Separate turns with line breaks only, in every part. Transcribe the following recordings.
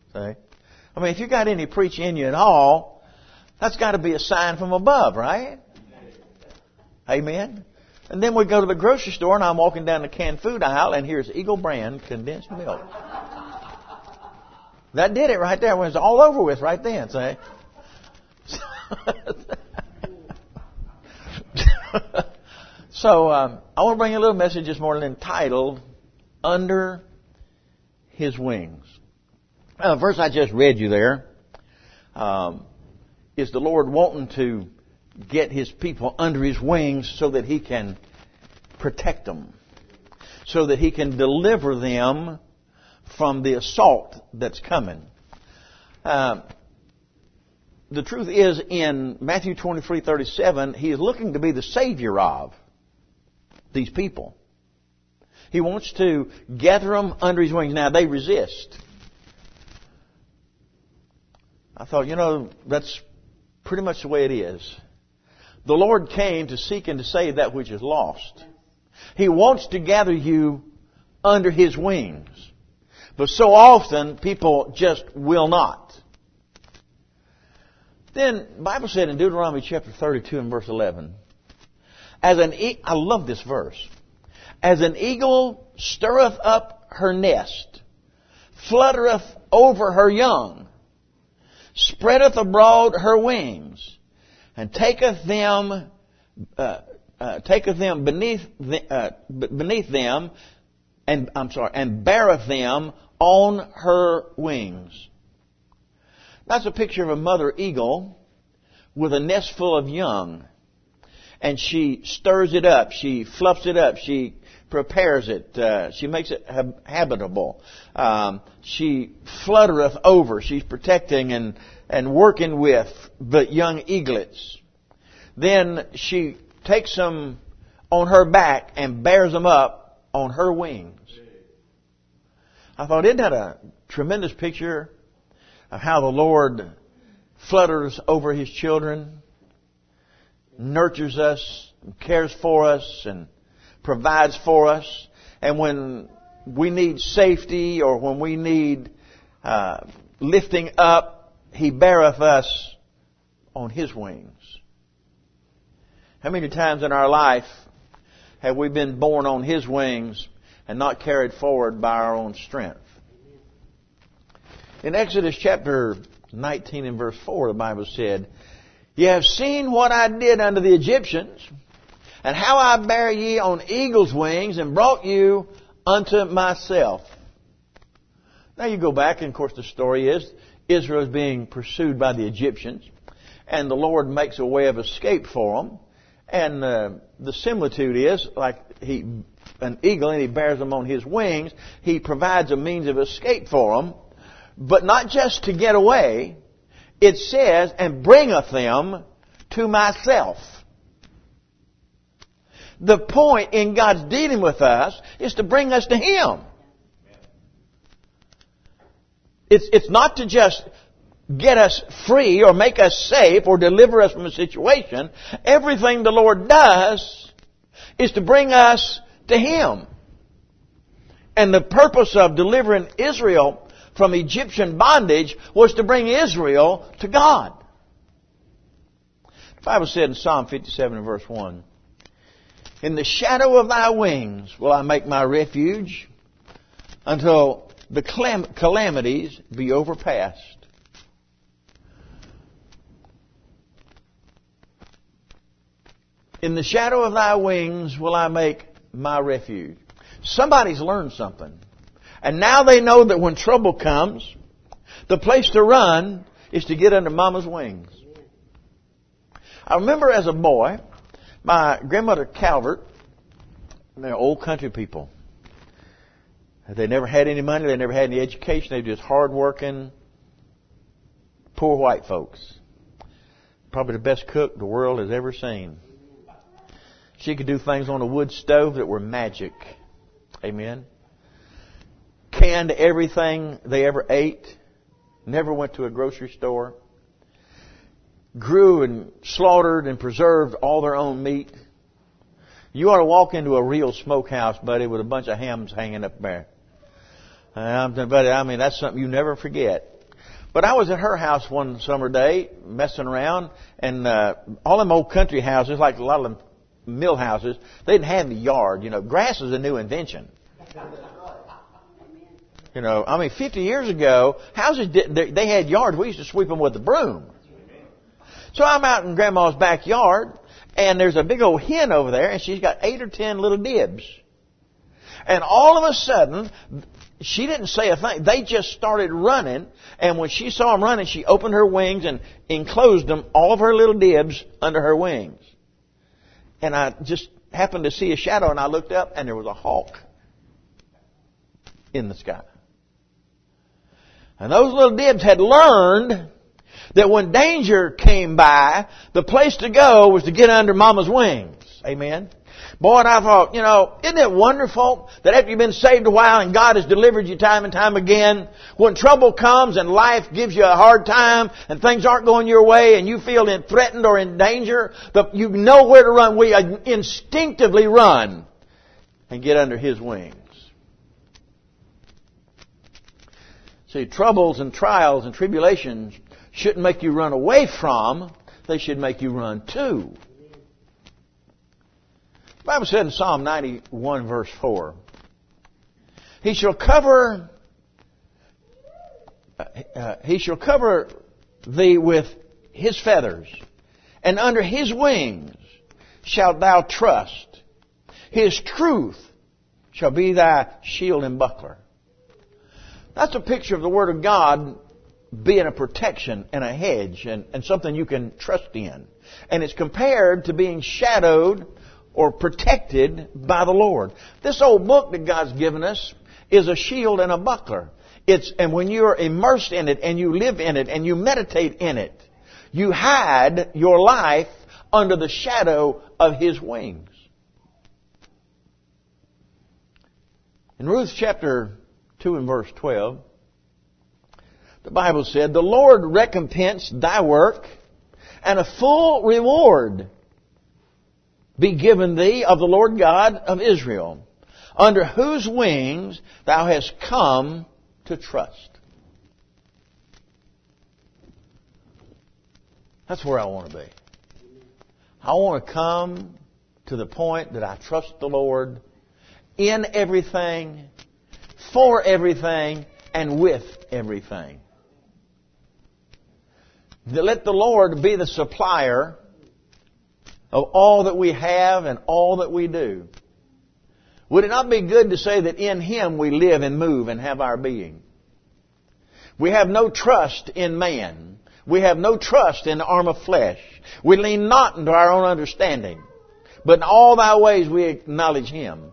See? I mean, if you got any preaching in you at all, that's got to be a sign from above, right? Amen. And then we go to the grocery store, and I'm walking down the canned food aisle, and here's Eagle brand condensed milk. That did it right there. It was all over with right then, see? So, I want to bring you a little message this morning entitled, Under His Wings. The verse I just read you there is the Lord wanting to get His people under His wings so that He can protect them, so that He can deliver them from the assault that's coming. The truth is, in Matthew 23:37, He is looking to be the Savior of these people. He wants to gather them under His wings. Now, they resist. I thought, that's pretty much the way it is. The Lord came to seek and to save that which is lost. He wants to gather you under His wings. But so often, people just will not. Then, the Bible said in Deuteronomy chapter 32 and verse 11, I love this verse. As an eagle stirreth up her nest, fluttereth over her young, spreadeth abroad her wings, and taketh them beneath them, and beareth them on her wings. That's a picture of a mother eagle with a nest full of young. And she stirs it up. She fluffs it up. She prepares it. She makes it habitable. She fluttereth over. She's protecting and working with the young eaglets. Then she takes them on her back and bears them up on her wings. I thought, isn't that a tremendous picture of how the Lord flutters over His children, nurtures us, cares for us, and provides for us. And when we need safety or when we need lifting up, He beareth us on His wings. How many times in our life have we been born on His wings and not carried forward by our own strength? In Exodus chapter 19 and verse 4, the Bible said, Ye have seen what I did unto the Egyptians, and how I bare ye on eagle's wings, and brought you unto myself. Now you go back, and of course the story is, Israel is being pursued by the Egyptians, and the Lord makes a way of escape for them. And the similitude is, like an eagle, and He bears them on His wings, He provides a means of escape for them, but not just to get away. It says, and bringeth them to myself. The point in God's dealing with us is to bring us to Him. It's not to just get us free or make us safe or deliver us from a situation. Everything the Lord does is to bring us to Him. And the purpose of delivering Israel from Egyptian bondage was to bring Israel to God. The Bible said in Psalm 57 and verse 1, In the shadow of Thy wings will I make my refuge until the calamities be overpast. In the shadow of Thy wings will I make my refuge. Somebody's learned something. And now they know that when trouble comes, the place to run is to get under Mama's wings. I remember as a boy, my grandmother Calvert, they're old country people. They never had any money. They never had any education. They were just hard-working, poor white folks. Probably the best cook the world has ever seen. She could do things on a wood stove that were magic. Amen. Canned everything they ever ate. Never went to a grocery store. Grew and slaughtered and preserved all their own meat. You ought to walk into a real smokehouse, buddy, with a bunch of hams hanging up there. Buddy, that's something you never forget. But I was at her house one summer day, messing around, and all them old country houses, like a lot of them mill houses, they didn't have the yard. You know, grass is a new invention. You know, I mean, 50 years ago, houses they had yards. We used to sweep them with the broom. So I'm out in Grandma's backyard, and there's a big old hen over there, and she's got 8 or 10 little dibs. And all of a sudden, she didn't say a thing. They just started running, and when she saw them running, she opened her wings and enclosed them, all of her little dibs, under her wings. And I just happened to see a shadow, and I looked up, and there was a hawk in the sky. And those little dibs had learned that when danger came by, the place to go was to get under Mama's wings. Amen. Boy, and I thought, you know, isn't it wonderful that after you've been saved a while and God has delivered you time and time again, when trouble comes and life gives you a hard time and things aren't going your way and you feel threatened or in danger, you know where to run. We instinctively run and get under His wings. See, troubles and trials and tribulations shouldn't make you run away from, they should make you run to. The Bible said in Psalm 91 verse 4, He shall cover thee with His feathers, and under His wings shalt thou trust. His truth shall be thy shield and buckler. That's a picture of the Word of God being a protection and a hedge and something you can trust in. And it's compared to being shadowed or protected by the Lord. This old book that God's given us is a shield and a buckler. And when you're immersed in it and you live in it and you meditate in it, you hide your life under the shadow of His wings. In Ruth chapter 2 and verse 12, the Bible said, The Lord recompense thy work, and a full reward be given thee of the Lord God of Israel, under whose wings thou hast come to trust. That's where I want to be. I want to come to the point that I trust the Lord in everything, for everything, and with everything. Let the Lord be the supplier of all that we have and all that we do. Would it not be good to say that in Him we live and move and have our being? We have no trust in man. We have no trust in the arm of flesh. We lean not into our own understanding, but in all thy ways we acknowledge Him.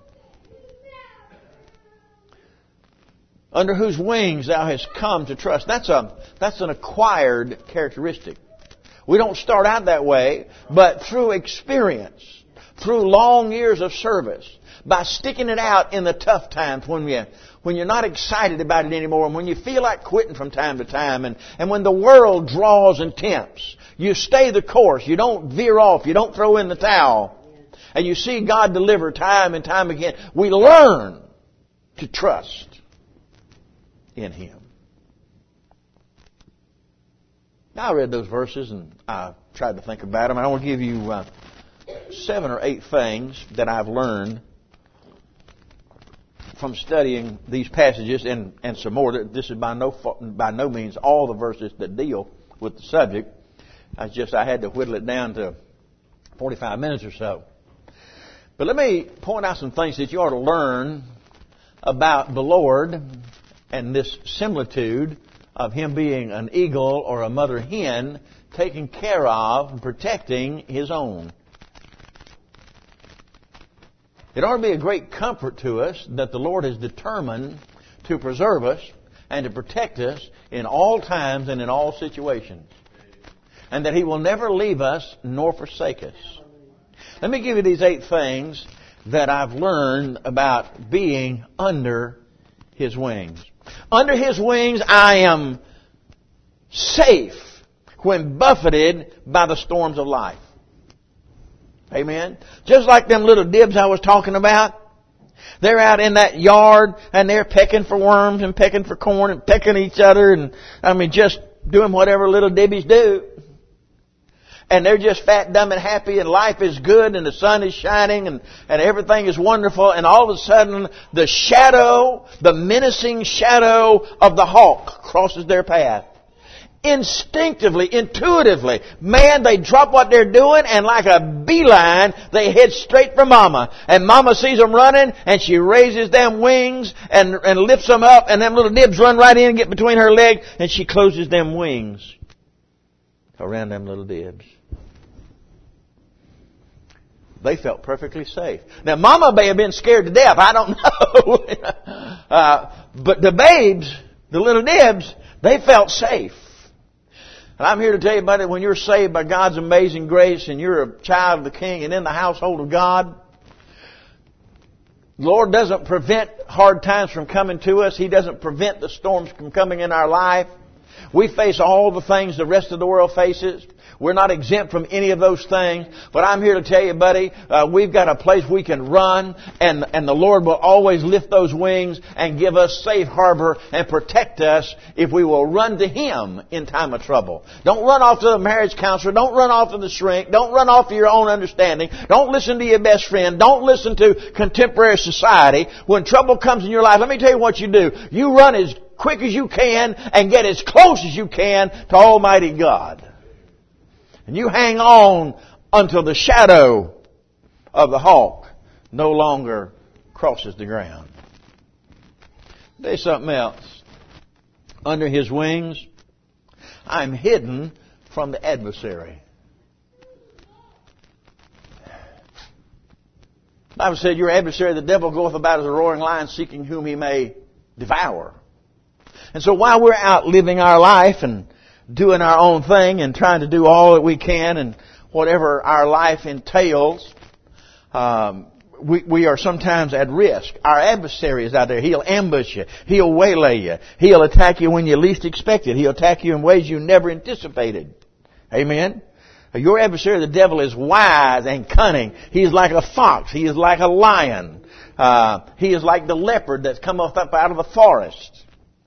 Under whose wings thou hast come to trust. That's an acquired characteristic. We don't start out that way, but through experience, through long years of service, by sticking it out in the tough times when you're not excited about it anymore, and when you feel like quitting from time to time, and when the world draws and tempts, you stay the course. You don't veer off. You don't throw in the towel. And you see God deliver time and time again. We learn to trust in Him. Now I read those verses and I tried to think about them. I want to give you 7 or 8 things that I've learned from studying these passages and some more. This is by no means all the verses that deal with the subject. I had to whittle it down to 45 minutes or so. But let me point out some things that you ought to learn about the Lord and this similitude of Him being an eagle or a mother hen taking care of and protecting His own. It ought to be a great comfort to us that the Lord is determined to preserve us and to protect us in all times and in all situations. And that He will never leave us nor forsake us. Let me give you these 8 things that I've learned about being under His wings. Under His wings I am safe when buffeted by the storms of life. Amen. Just like them little dibs I was talking about. They're out in that yard and they're pecking for worms and pecking for corn and pecking each other and, just doing whatever little dibbies do. And they're just fat, dumb, and happy, and life is good, and the sun is shining, and everything is wonderful, and all of a sudden, the menacing shadow of the hawk crosses their path. Instinctively, intuitively, man, they drop what they're doing, and like a beeline, they head straight for Mama. And Mama sees them running, and she raises them wings, and lifts them up, and them little nibs run right in and get between her legs, and she closes them wings around them little dibs. They felt perfectly safe. Now, Mama may have been scared to death. I don't know. But the babes, the little dibs, they felt safe. And I'm here to tell you, buddy, when you're saved by God's amazing grace and you're a child of the King and in the household of God, the Lord doesn't prevent hard times from coming to us. He doesn't prevent the storms from coming in our life. We face all the things the rest of the world faces. We're not exempt from any of those things. But I'm here to tell you, buddy, we've got a place we can run, and the Lord will always lift those wings and give us safe harbor and protect us if we will run to Him in time of trouble. Don't run off to the marriage counselor. Don't run off to the shrink. Don't run off to your own understanding. Don't listen to your best friend. Don't listen to contemporary society. When trouble comes in your life, let me tell you what you do. You run as quick as you can and get as close as you can to Almighty God. And you hang on until the shadow of the hawk no longer crosses the ground. There's something else. Under His wings, I'm hidden from the adversary. The Bible said, your adversary, the devil, goeth about as a roaring lion, seeking whom he may devour. And so while we're out living our life and doing our own thing and trying to do all that we can and whatever our life entails, we are sometimes at risk. Our adversary is out there. He'll ambush you. He'll waylay you. He'll attack you when you least expect it. He'll attack you in ways you never anticipated. Amen? Your adversary, the devil, is wise and cunning. He is like a fox. He is like a lion. He is like the leopard that's come up out of a forest.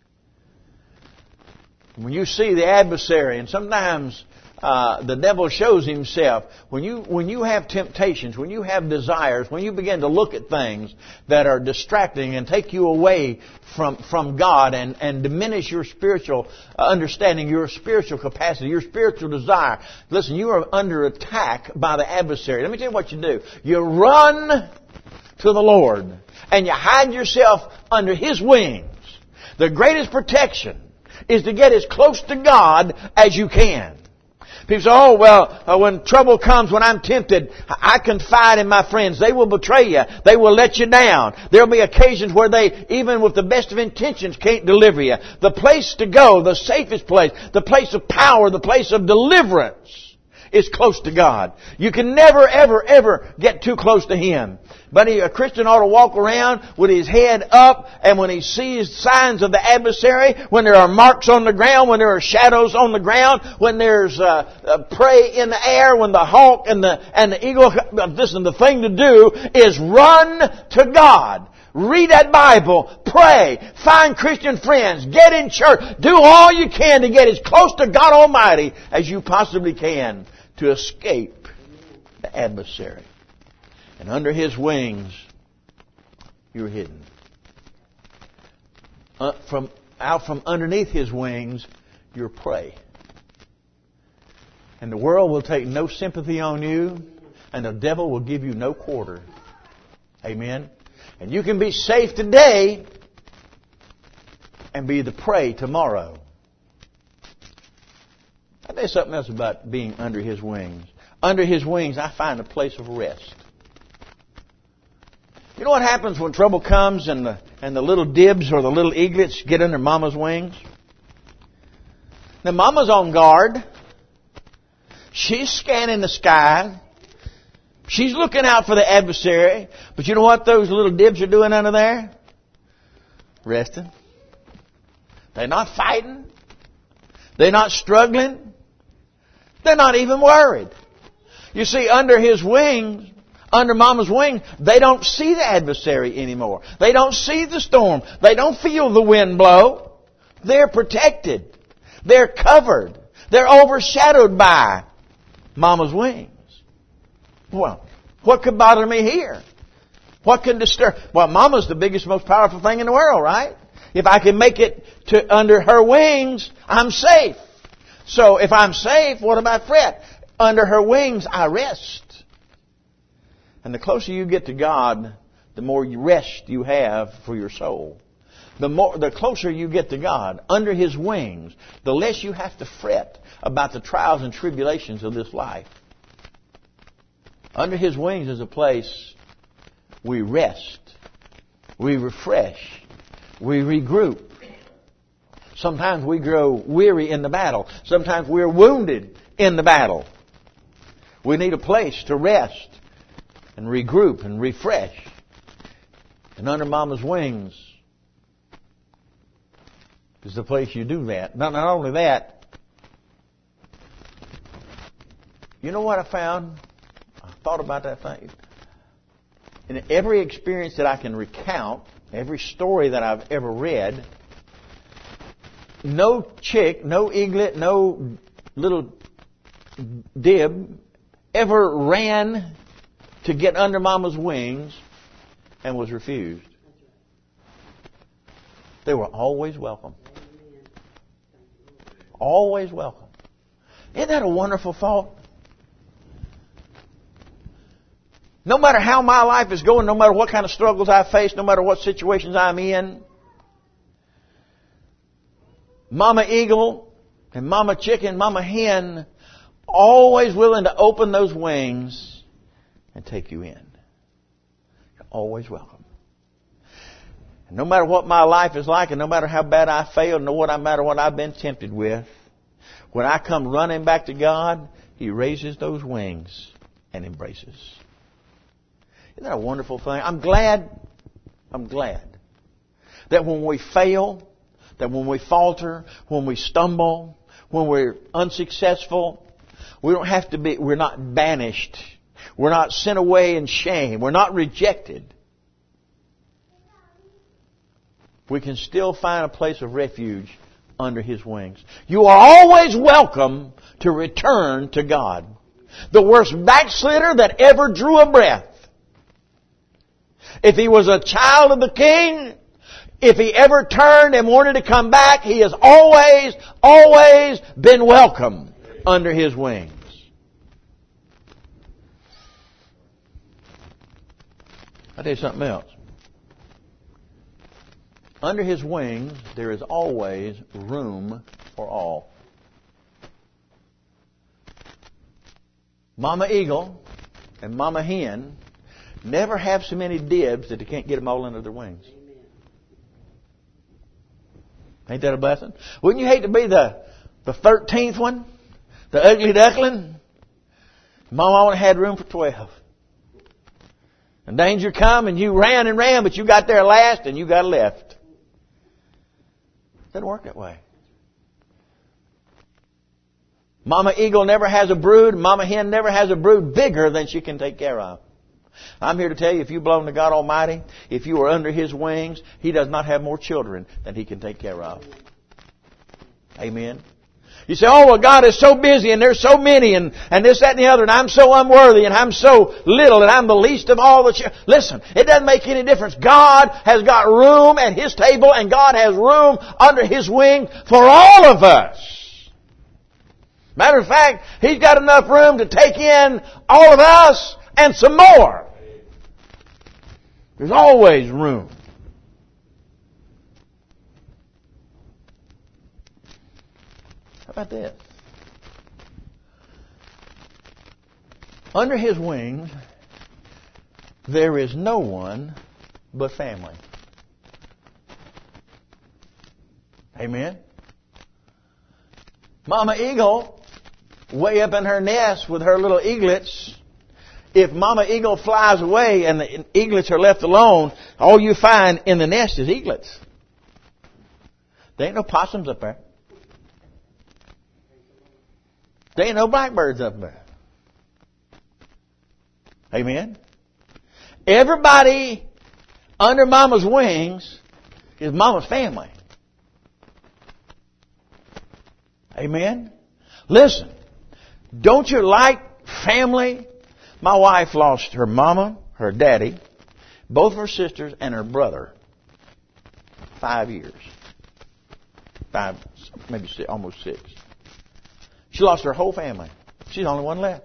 When you see the adversary, and sometimes the devil shows himself, when you have temptations, when you have desires, when you begin to look at things that are distracting and take you away from God and diminish your spiritual understanding, your spiritual capacity, your spiritual desire. Listen, you are under attack by the adversary. Let me tell you what you do. You run to the Lord and you hide yourself under His wings. The greatest protection is to get as close to God as you can. People say, when trouble comes, when I'm tempted, I confide in my friends. They will betray you. They will let you down. There will be occasions where they, even with the best of intentions, can't deliver you. The place to go, the safest place, the place of power, the place of deliverance is close to God. You can never, ever, ever get too close to Him. But a Christian ought to walk around with his head up, and when he sees signs of the adversary, when there are marks on the ground, when there are shadows on the ground, when there's prey in the air, when the hawk and the eagle, listen, the thing to do is run to God. Read that Bible. Pray. Find Christian friends. Get in church. Do all you can to get as close to God Almighty as you possibly can to escape the adversary. And under His wings, you're hidden. Out from underneath His wings, you're prey. And the world will take no sympathy on you, and the devil will give you no quarter. Amen? And you can be safe today and be the prey tomorrow. I'll tell you something else about being under His wings. Under His wings, I find a place of rest. You know what happens when trouble comes and the little dibs or the little eaglets get under Mama's wings? Now, Mama's on guard. She's scanning the sky. She's looking out for the adversary. But you know what those little dibs are doing under there? Resting. They're not fighting. They're not struggling. They're not even worried. You see, under His wings, Under Mama's wing, they don't see the adversary anymore. They don't see the storm. They don't feel the wind blow. They're protected. They're covered. They're overshadowed by Mama's wings. Well, what could bother me here? What can disturb? Well, Mama's the biggest, most powerful thing in the world, right? If I can make it to under her wings, I'm safe. So if I'm safe, what about fret? Under her wings, I rest. And the closer you get to God, the more rest you have for your soul. The closer you get to God, under His wings, the less you have to fret about the trials and tribulations of this life. Under His wings is a place we rest, we refresh, we regroup. Sometimes we grow weary in the battle. Sometimes we're wounded in the battle. We need a place to rest and regroup and refresh. And under Mama's wings is the place you do that. Not only that, you know what I found? I thought about that thing. In every experience that I can recount, every story that I've ever read, no chick, no eaglet, no little dib ever ran to get under Mama's wings and was refused. They were always welcome. Always welcome. Isn't that a wonderful thought? No matter how my life is going, no matter what kind of struggles I face, no matter what situations I'm in, Mama Eagle and Mama Chicken, Mama Hen, always willing to open those wings and take you in. You're always welcome. And no matter what my life is like, and no matter how bad I failed, no matter what I've been tempted with, when I come running back to God, He raises those wings and embraces. Isn't that a wonderful thing? I'm glad that when we fail, that when we falter, when we stumble, when we're unsuccessful, we're not banished. We're not sent away in shame. We're not rejected. We can still find a place of refuge under His wings. You are always welcome to return to God. The worst backslider that ever drew a breath. If he was a child of the King, if he ever turned and wanted to come back, he has always been welcome under His wings. I'll tell you something else. Under His wings, there is always room for all. Mama Eagle and Mama Hen never have so many dibs that they can't get them all under their wings. Ain't that a blessing? Wouldn't you hate to be the 13th one? The ugly duckling? Mama only had room for 12. And danger come and you ran, but you got there last and you got left. It doesn't work that way. Mama Eagle never has a brood. Mama Hen never has a brood bigger than she can take care of. I'm here to tell you, if you belong to God Almighty, if you are under His wings, He does not have more children than He can take care of. Amen. You say, oh, well, God is so busy and there's so many and this, that, and the other, and I'm so unworthy and I'm so little and I'm the least of all the children. Listen, it doesn't make any difference. God has got room at His table and God has room under His wing for all of us. Matter of fact, He's got enough room to take in all of us and some more. There's always room. How about this? Under His wings, there is no one but family. Amen? Mama Eagle, way up in her nest with her little eaglets, if Mama Eagle flies away and the eaglets are left alone, all you find in the nest is eaglets. There ain't no possums up there. There ain't no blackbirds up there. Amen? Everybody under Mama's wings is Mama's family. Amen? Listen, don't you like family? My wife lost her mama, her daddy, both her sisters, and her brother. 5 years. 5, maybe 6, almost 6. She lost her whole family. She's the only one left.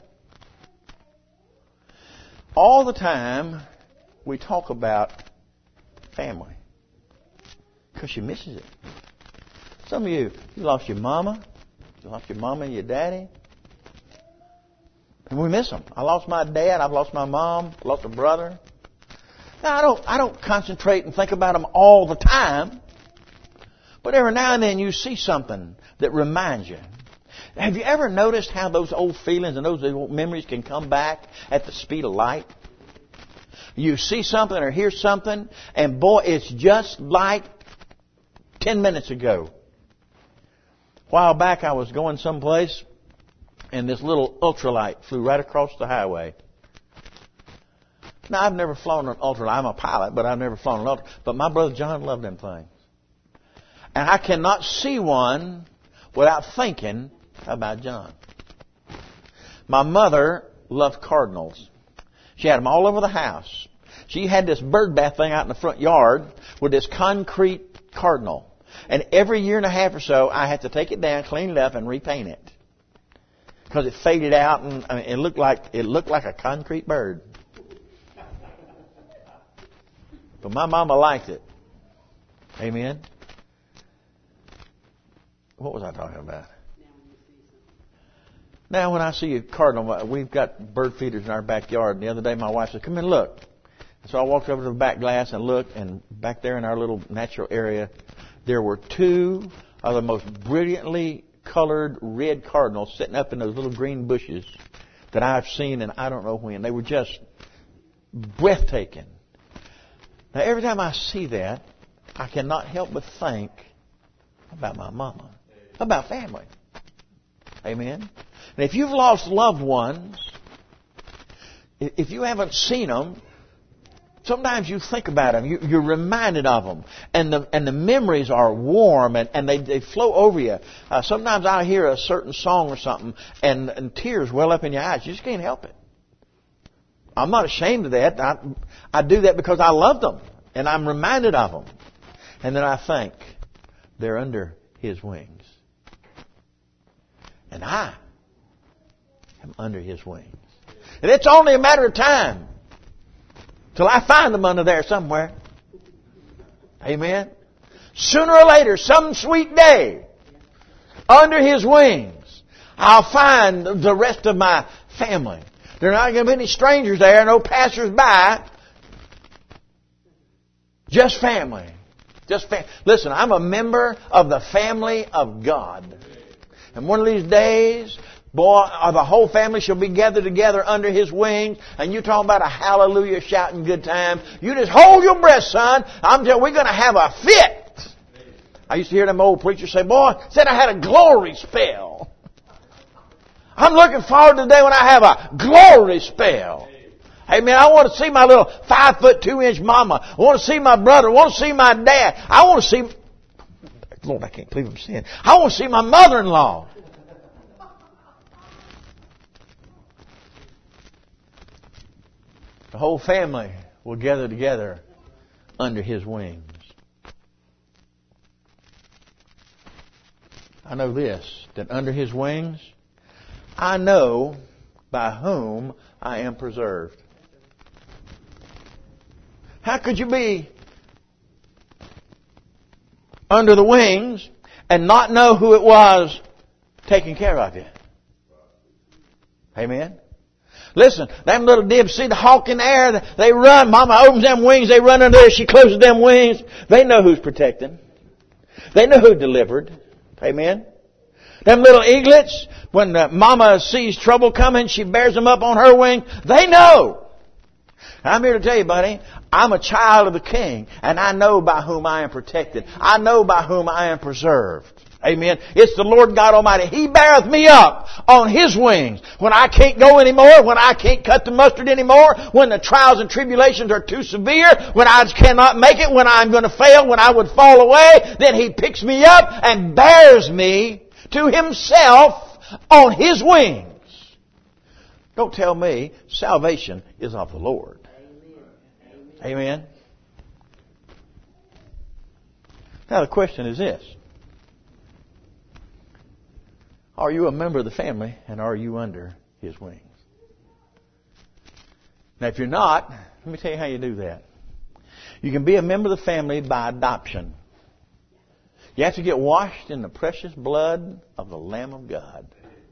All the time we talk about family because she misses it. Some of you lost your mama. You lost your mama and your daddy. And we miss them. I lost my dad. I've lost my mom. I lost a brother. Now, I don't concentrate and think about them all the time. But every now and then you see something that reminds you. Have you ever noticed how those old feelings and those old memories can come back at the speed of light? You see something or hear something, and boy, it's just like 10 minutes ago. A while back I was going someplace, and this little ultralight flew right across the highway. Now, I've never flown an ultralight. I'm a pilot, but I've never flown an ultralight. But my brother John loved them things. And I cannot see one without thinking about John. My mother loved cardinals. She had them all over the house. She had this bird bath thing out in the front yard with this concrete cardinal. And every year and a half or so, I had to take it down, clean it up, and repaint it. Because it faded out and it looked like a concrete bird. But my mama liked it. Amen. What was I talking about? Now, when I see a cardinal, we've got bird feeders in our backyard. And the other day, my wife said, "Come in, look." And so I walked over to the back glass and looked, and back there in our little natural area, there were 2 of the most brilliantly colored red cardinals sitting up in those little green bushes that I've seen, and I don't know when. They were just breathtaking. Now, every time I see that, I cannot help but think about my mama, about family. Amen. And if you've lost loved ones, if you haven't seen them, sometimes you think about them. You're reminded of them. And the memories are warm and they flow over you. Sometimes I hear a certain song or something and tears well up in your eyes. You just can't help it. I'm not ashamed of that. I do that because I love them. And I'm reminded of them. And then I think, they're under His wings. And I am under His wings. And it's only a matter of time till I find them under there somewhere. Amen. Sooner or later, some sweet day, under His wings, I'll find the rest of my family. There are not going to be any strangers there, no passers-by. Just family. Listen, I'm a member of the family of God. And one of these days, boy, the whole family shall be gathered together under His wings. And you talking about a hallelujah shouting good time. You just hold your breath, son. I'm telling you, we're going to have a fit. I used to hear them old preachers say, boy, said I had a glory spell. I'm looking forward to the day when I have a glory spell. Hey man, I want to see my little 5'2" mama. I want to see my brother. I want to see my dad. I want to see... Lord, I can't believe I'm saying. I want to see my mother-in-law. The whole family will gather together under His wings. I know this, that under His wings, I know by whom I am preserved. How could you be under the wings and not know who it was taking care of you? Amen. Listen, them little dibs see the hawk in the air, they run. Mama opens them wings, they run under there, she closes them wings. They know who's protecting. They know who delivered. Amen. Them little eaglets, when mama sees trouble coming, she bears them up on her wing. They know. I'm here to tell you, buddy, I'm a child of the King, and I know by whom I am protected. I know by whom I am preserved. Amen. It's the Lord God Almighty. He beareth me up on His wings. When I can't go anymore, when I can't cut the mustard anymore, when the trials and tribulations are too severe, when I cannot make it, when I'm going to fail, when I would fall away, then He picks me up and bears me to Himself on His wings. Don't tell me salvation is of the Lord. Amen. Now the question is this. Are you a member of the family and are you under His wings? Now if you're not, let me tell you how you do that. You can be a member of the family by adoption. You have to get washed in the precious blood of the Lamb of God.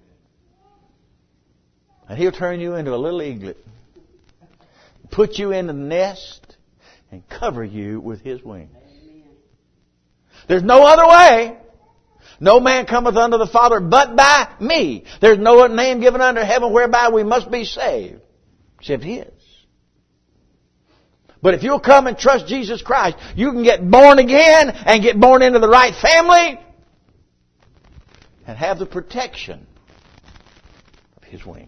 And He'll turn you into a little eaglet, put you in the nest, and cover you with His wings. There's no other way. No man cometh unto the Father but by me. There's no name given under heaven whereby we must be saved, except His. But if you'll come and trust Jesus Christ, you can get born again and get born into the right family and have the protection of His wings.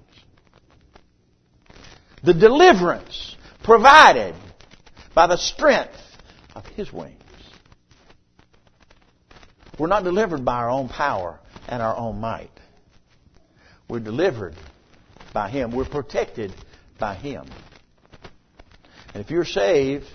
The deliverance provided by the strength of His wings. We're not delivered by our own power and our own might. We're delivered by Him. We're protected by Him. And if you're saved,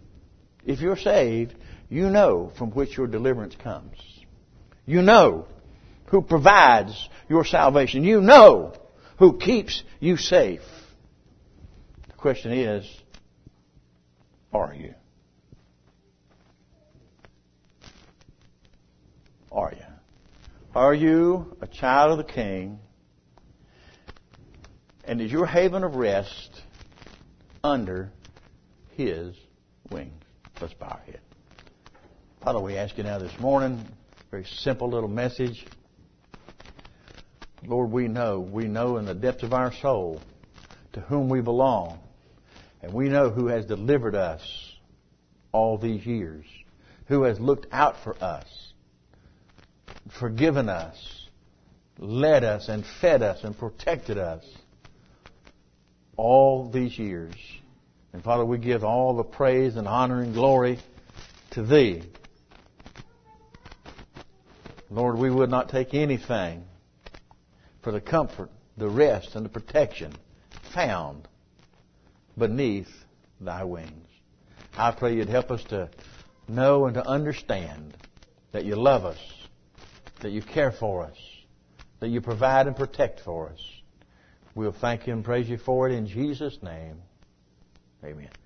you know from which your deliverance comes. You know who provides your salvation. You know who keeps you safe. The question is, are you? Are you? Are you a child of the King? And is your haven of rest under His wings? Let's bow our head. Father, we ask you now this morning, very simple little message. Lord, we know in the depths of our soul to whom we belong. And we know who has delivered us all these years. Who has looked out for us. Forgiven us, led us and fed us and protected us all these years. And Father, we give all the praise and honor and glory to Thee. Lord, we would not take anything for the comfort, the rest, and the protection found beneath Thy wings. I pray You'd help us to know and to understand that You love us, that You care for us, that You provide and protect for us. We'll thank You and praise You for it in Jesus' name. Amen.